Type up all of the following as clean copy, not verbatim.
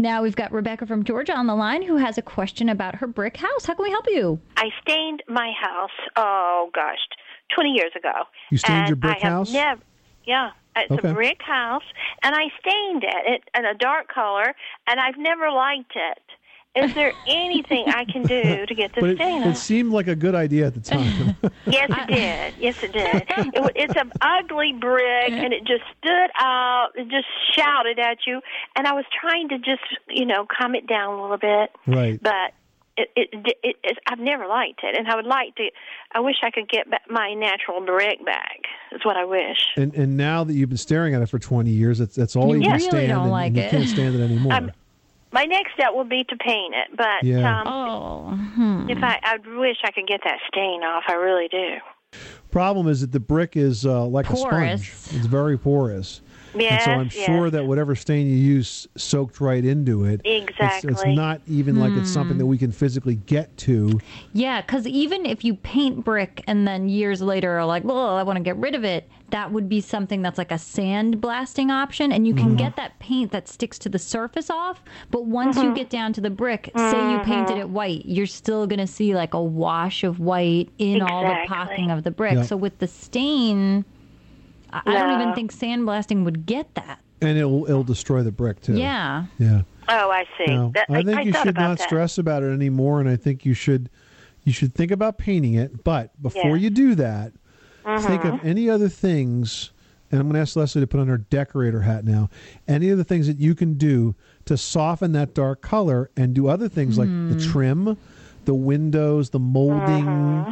Now we've got Rebecca from Georgia on the line who has a question about her brick house. How can we help you? I stained my house, 20 years ago. You stained your brick house? It's a brick house, and I stained it in a dark color, and I've never liked it. Is there anything I can do to get the stain off? It seemed like a good idea at the time. Yes, it did. Yes, it did. It's an ugly brick, and it just stood out. It just shouted at you. And I was trying to just, calm it down a little bit. Right. But I've never liked it, and I would like to. I wish I could get my natural brick back. That's what I wish. And now that you've been staring at it for 20 years, that's all you can really stand, don't like and you it. can't stand it anymore. My next step will be to paint it, but if I wish I could get that stain off. I really do. Problem is that the brick is like porous. a sponge. It's very porous. Yes, and so I'm sure that whatever stain you use soaked right into it. Exactly. It's not even like it's something that we can physically get to. Yeah, because even if you paint brick and then years later are like, well, I want to get rid of it, that would be something that's like a sand blasting option, and you can get that paint that sticks to the surface off, but once you get down to the brick, say you painted it white, you're still going to see like a wash of white in all the pocking of the brick. Yep. So with the stain, I don't even think sandblasting would get that. And it'll destroy the brick too. Yeah. Yeah. Oh, I see. No, I think you should not stress about it anymore, and I think you should think about painting it. But before you do that, think of any other things. And I'm going to ask Leslie to put on her decorator hat now. Any of the things that you can do to soften that dark color and do other things like the trim, the windows, the molding,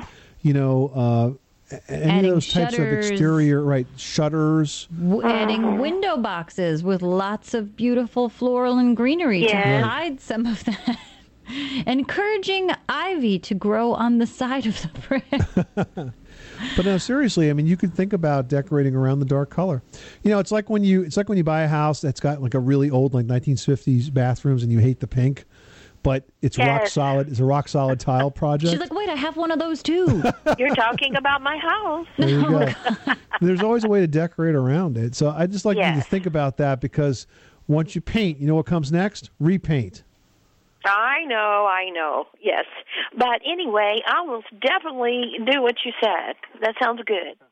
any adding of those types of shutters. exterior, shutters. Adding window boxes with lots of beautiful floral and greenery to hide some of that. Encouraging ivy to grow on the side of the brick. But no, seriously, I mean, you could think about decorating around the dark color. It's like when you buy a house that's got like a really old, like 1950s bathrooms, and you hate the pink, but it's rock solid. It's a rock solid tile project. She's like, wait, I have one of those too. You're talking about my house. There you go. There's always a way to decorate around it. So I just like you to think about that, because once you paint, you know what comes next? Repaint. I know, yes. But anyway, I will definitely do what you said. That sounds good.